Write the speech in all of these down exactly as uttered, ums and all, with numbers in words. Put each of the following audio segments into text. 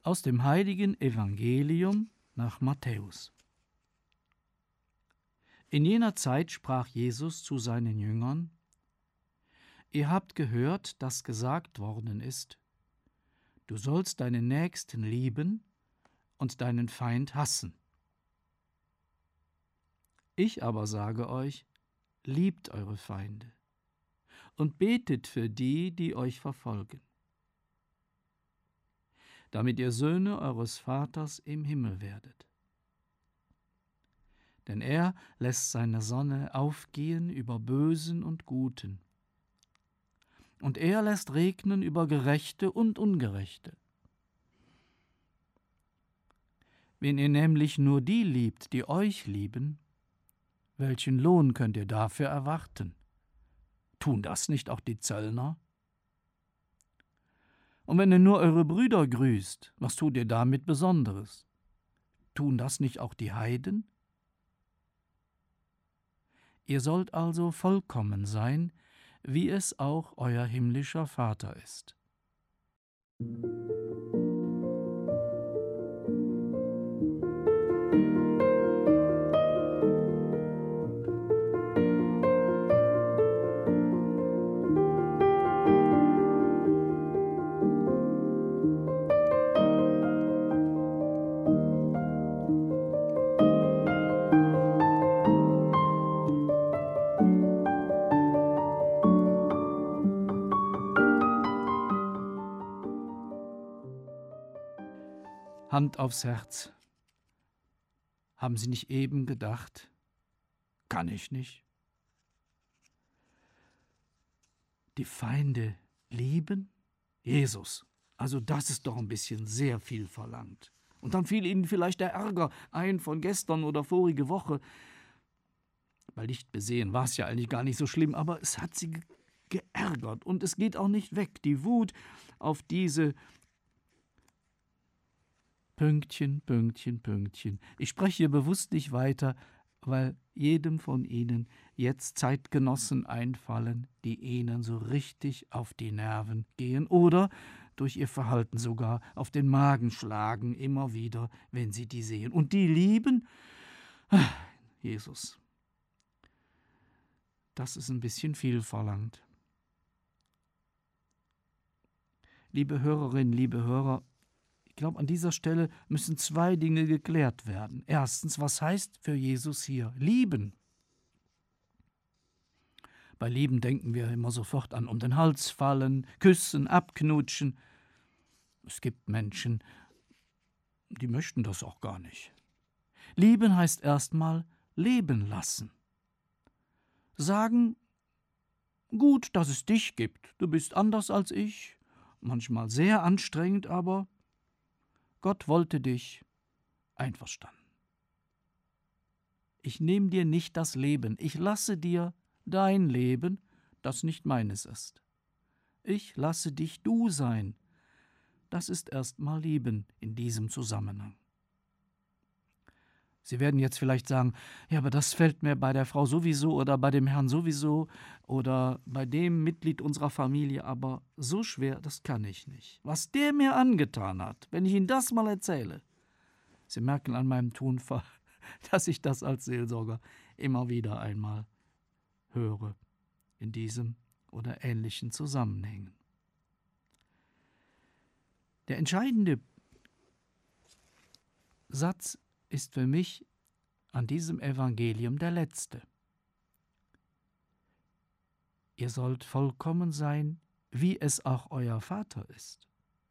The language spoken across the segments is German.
Aus dem heiligen Evangelium nach Matthäus. In jener Zeit sprach Jesus zu seinen Jüngern: Ihr habt gehört, dass gesagt worden ist: Du sollst deinen Nächsten lieben und deinen Feind hassen. Ich aber sage euch: Liebt eure Feinde und betet für die, die euch verfolgen, damit ihr Söhne eures Vaters im Himmel werdet. Denn er lässt seine Sonne aufgehen über Bösen und Guten, und er lässt regnen über Gerechte und Ungerechte. Wenn ihr nämlich nur die liebt, die euch lieben, welchen Lohn könnt ihr dafür erwarten? Tun das nicht auch die Zöllner? Und wenn ihr nur eure Brüder grüßt, was tut ihr damit Besonderes? Tun das nicht auch die Heiden? Ihr sollt also vollkommen sein, wie es auch euer himmlischer Vater ist. Hand aufs Herz. Haben Sie nicht eben gedacht, kann ich nicht? Die Feinde lieben? Jesus, also das ist doch ein bisschen sehr viel verlangt. Und dann fiel Ihnen vielleicht der Ärger ein von gestern oder vorige Woche. Bei Licht besehen war es ja eigentlich gar nicht so schlimm, aber es hat Sie ge- geärgert und es geht auch nicht weg. Die Wut auf diese Pünktchen, Pünktchen, Pünktchen. Ich spreche hier bewusst nicht weiter, weil jedem von Ihnen jetzt Zeitgenossen einfallen, die Ihnen so richtig auf die Nerven gehen oder durch ihr Verhalten sogar auf den Magen schlagen, immer wieder, wenn Sie die sehen. Und die lieben? Ah, Jesus, das ist ein bisschen viel verlangt. Liebe Hörerinnen, liebe Hörer, ich glaube, an dieser Stelle müssen zwei Dinge geklärt werden. Erstens, was heißt für Jesus hier lieben? Bei Lieben denken wir immer sofort an um den Hals fallen, küssen, abknutschen. Es gibt Menschen, die möchten das auch gar nicht. Lieben heißt erstmal leben lassen. Sagen, gut, dass es dich gibt. Du bist anders als ich, manchmal sehr anstrengend, aber Gott wollte dich. Einverstanden. Ich nehme dir nicht das Leben, ich lasse dir dein Leben, das nicht meines ist. Ich lasse dich du sein. Das ist erstmal Lieben in diesem Zusammenhang. Sie werden jetzt vielleicht sagen, ja, aber das fällt mir bei der Frau sowieso oder bei dem Herrn sowieso oder bei dem Mitglied unserer Familie aber so schwer, das kann ich nicht. Was der mir angetan hat, wenn ich Ihnen das mal erzähle. Sie merken an meinem Tonfall, dass ich das als Seelsorger immer wieder einmal höre in diesem oder ähnlichen Zusammenhängen. Der entscheidende Satz ist für mich an diesem Evangelium der letzte. Ihr sollt vollkommen sein, wie es auch euer Vater ist.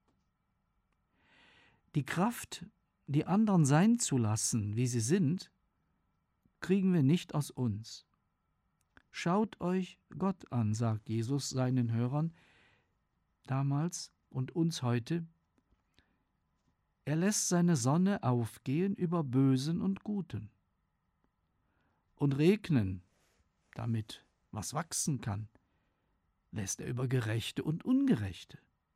Die Kraft, die anderen sein zu lassen, wie sie sind, kriegen wir nicht aus uns. Schaut euch Gott an, sagt Jesus seinen Hörern damals und uns heute. Er lässt seine Sonne aufgehen über Bösen und Guten und regnen, damit was wachsen kann, lässt er über Gerechte und Ungerechte.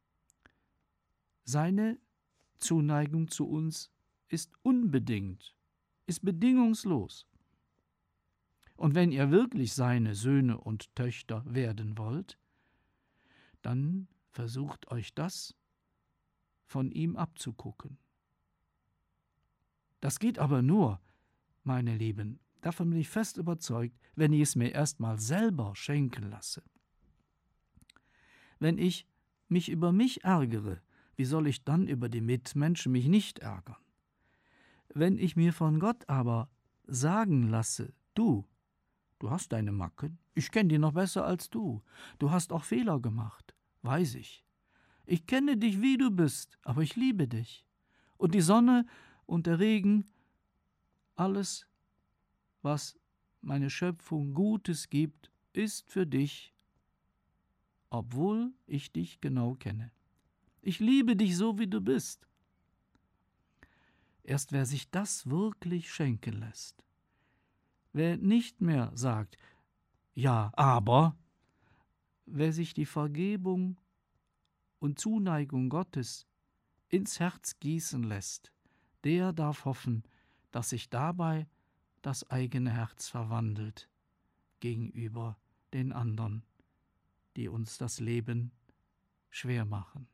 Seine Zuneigung zu uns ist unbedingt, ist bedingungslos. Und wenn ihr wirklich seine Söhne und Töchter werden wollt, dann versucht euch das von ihm abzugucken. Das geht aber nur, meine Lieben, davon bin ich fest überzeugt, wenn ich es mir erstmal selber schenken lasse. Wenn ich mich über mich ärgere, wie soll ich dann über die Mitmenschen mich nicht ärgern? Wenn ich mir von Gott aber sagen lasse, du, du hast deine Macken, ich kenne die noch besser als du, du hast auch Fehler gemacht, weiß ich. Ich kenne dich, wie du bist, aber ich liebe dich. Und die Sonne und der Regen, alles, was meine Schöpfung Gutes gibt, ist für dich, obwohl ich dich genau kenne. Ich liebe dich so, wie du bist. Erst wer sich das wirklich schenken lässt, wer nicht mehr sagt, ja, aber, wer sich die Vergebung und Zuneigung Gottes ins Herz gießen lässt, der darf hoffen, dass sich dabei das eigene Herz verwandelt gegenüber den anderen, die uns das Leben schwer machen.